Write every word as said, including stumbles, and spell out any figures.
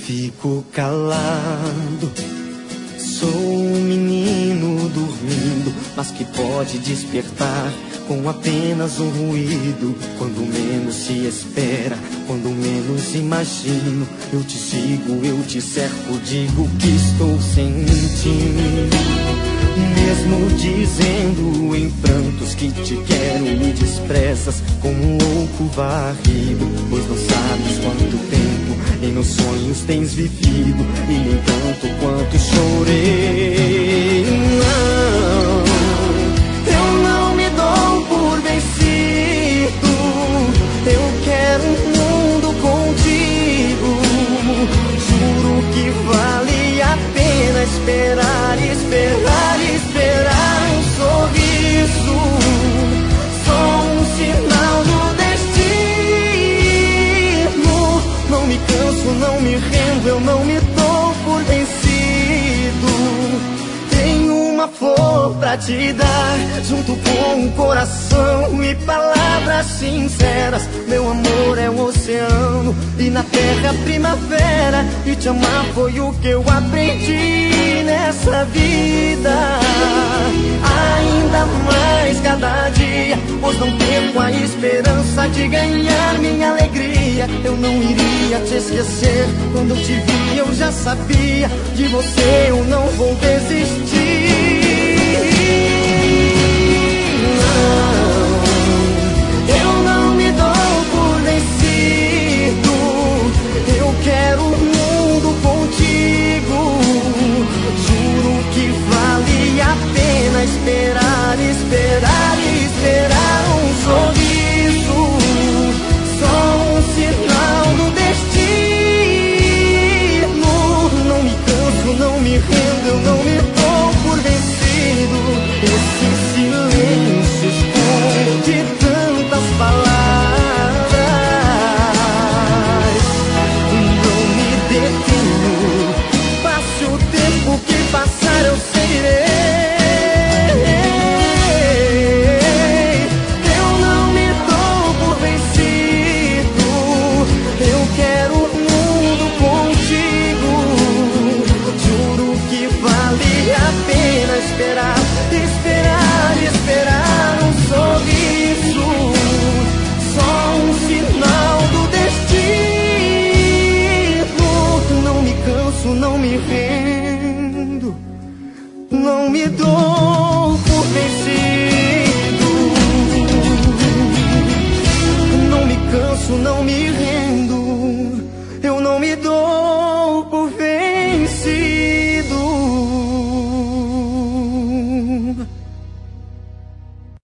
fico calado. Sou um menino dormindo, mas que pode despertar com apenas um ruído. Quando menos se espera, quando menos imagino, eu te sigo, eu te cerco, digo que estou sentindo. Mesmo dizendo em prantos que te quero, me desprezas como um louco varrido. Pois não sabes quanto tempo em meus sonhos tens vivido, e nem tanto quanto chorei. Não, eu não me dou por vencido. Eu quero um mundo contigo. Juro que vale a pena esperar, esperar, esperar um sorriso. Só um sinal do destino. Não me canso, não me rendo, eu não me dou por vencido. Tenho uma flor pra te dar, junto com um coração e palavras sinceras. Meu amor é um oceano e na terra primavera, e te amar foi o que eu aprendi nessa vida. Ainda mais cada dia, pois não perco a esperança de ganhar minha alegria. Eu não iria te esquecer, quando eu te vi eu já sabia, de você eu não vou desistir. Eu não me dou por vencido. Eu quero um mundo contigo. Juro que vale a pena esperar, esperar, esperar um sorriso. Só um sinal do destino. Não me canso, não me rendo, eu não me dou por vencido. Esse silêncio esconde tantas palavras. Não me detenho, passe o tempo que passar, eu seguirei. Eu não me dou por vencido. Eu quero um mundo contigo. Juro que vale a pena esperar, esperar, esperar um sorriso. Só um sinal do destino. Não me canso, não me rendo, não me dou por vencido. Não me canso, não me rendo, eu não me dou